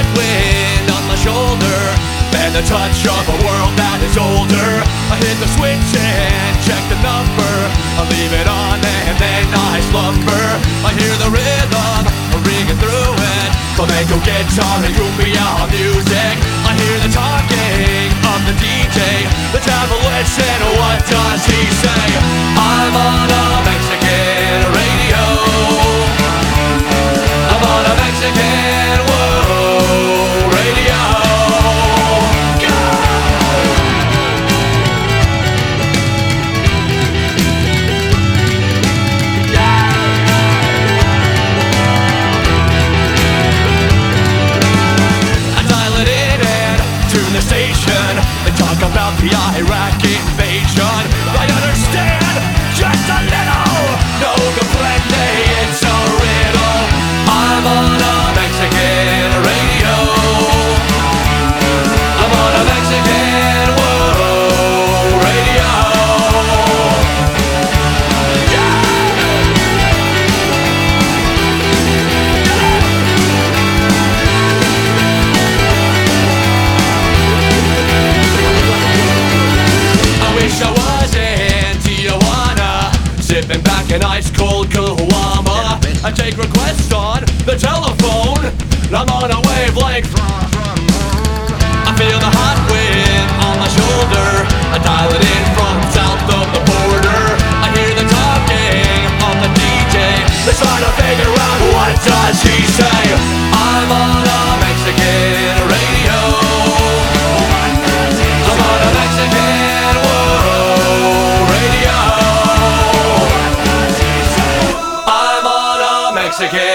wind on my shoulder, and the touch of a world that is older. I hit the switch and check the number, I leave it on and then I slumber. I hear the rhythm ringing through it, flamenco guitar and cumbia music. I hear the talking of the DJ. Let's have a listen, what does he say? I'm on a Mexican radio, I'm on a Mexican, whoa, radio. The station, they talk about the Iraq invasion. I understand just a little, no comprende, it's a riddle. I'm on a Mexican radio, I'm on a Mexican, whoa, radio. Sipping back an ice-cold Caguama, I take requests on the telephone. I'm on a wavelength, I feel the hot wind on my shoulder. I dial it in from south of the border. I hear the talking of the DJ. Let's try to figure out, what does he say? I'm on a Mexican radio, I'm on a Mexican, whoa, radio. Mexican